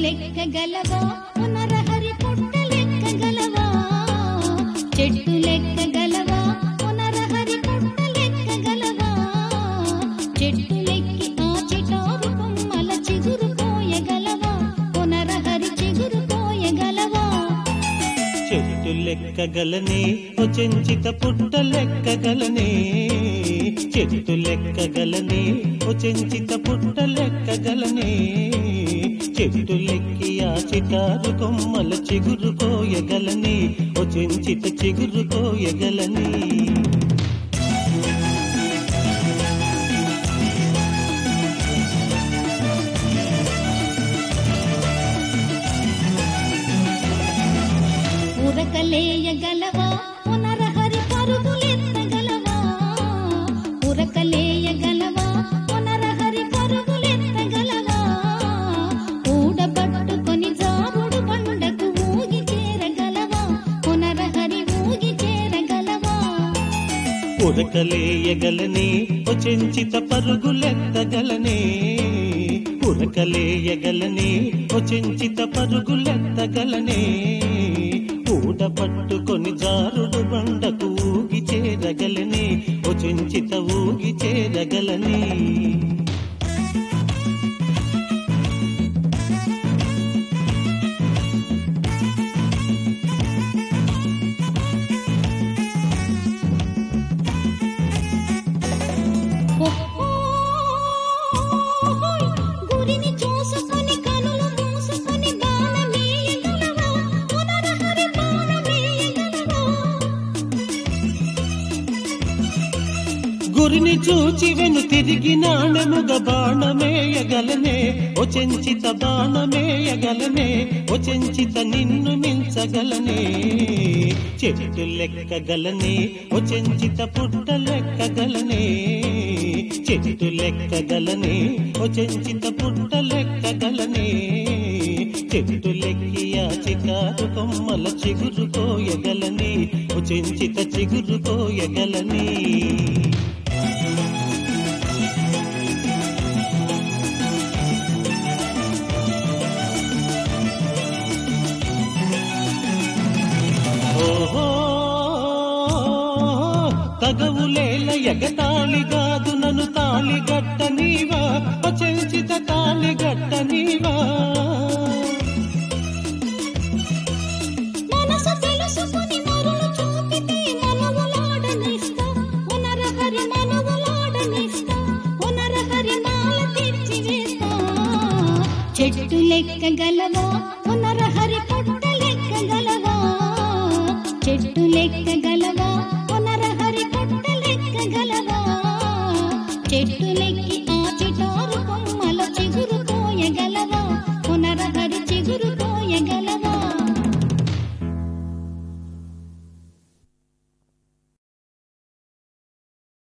లెక్కగలవా పునరహరి పుట్ట లెక్కగలవా చెట్టు లెక్కగలవా పునరహరి పుట్ట లెక్కగలవా చెట్టు లెక్కి ఆ చిటారు కొమ్మల చిగురు కోయగలవా పునరహరి చిగురు కోయగలవా చెట్టు లెక్కగలనే ఓ చెంచిత పుట్ట లెక్కగలనే చెట్టు లెక్కగలనే ఓ చెంచిత పుట్ట లెక్కగలనే చెట్టు లెక్కి ఆ చిటారు కొమ్మల చిగురు కోయగలనే ఓ చెంచిత చిగురు కోయగలనే ఉరకలేయగలవా పునరహరి పరుగులెత్తగలవా ఉరకలేయగలవా పునరహరి పరుగులెత్తగలవా ఊడబట్టుకొని జారుడు బండకు ఊగి చేరగలవా పునరహరి ఊగి చేరగలవా ఉరకలేయగలనే ఓ చెంచిత పరుగులెత్తగలనే ఉరకలేయగలనే ఓ చెంచిత పరుగులెత్తగలనే ఊడ పట్టుకొని జారుడు బండకు ఊగి చేరగలనే ఓ చెంచిత ఊగి చేరగలనే గురిని చూసుకొని కనులు మూసుకొని బాణమేయగలవా పునరహరి బాణమేయగలవా గురిని చూచి వెను తిరిగి నాణెముగ బాణమేయగలనే ఓ చెంచిత బాణమేయగలనే ఓ చెంచిత నిన్ను మించగలనే చెట్టు లెక్కగలనే ఓ చెంచిత పుట్ట లెక్కగలనే చెట్టు లెక్కగలనే ఓ చెంచిత పుట్ట లెక్కగలనే చెట్టు లెక్కి ఆ చికారు కొమ్మల చిగురు కోయగలనే ఓ చెంచిత చిగురు కోయగలనే ఓహో తగవులేల ఎగతాళిగాదు నన్ను తాళిగట్ట నీవా ఓ చెంచిత తాళిగట్ట నీవా మనసు తెలుసుకొని మరులు చూపితే మనవులాడనిస్తా పునరహరి మనవులాడనిస్తా పునరహరి మాల తెచ్చి వేస్తా చెట్టు లెక్కగలవా పునరహరి పుట్ట లెక్కగలవా చెట్టు లెక్క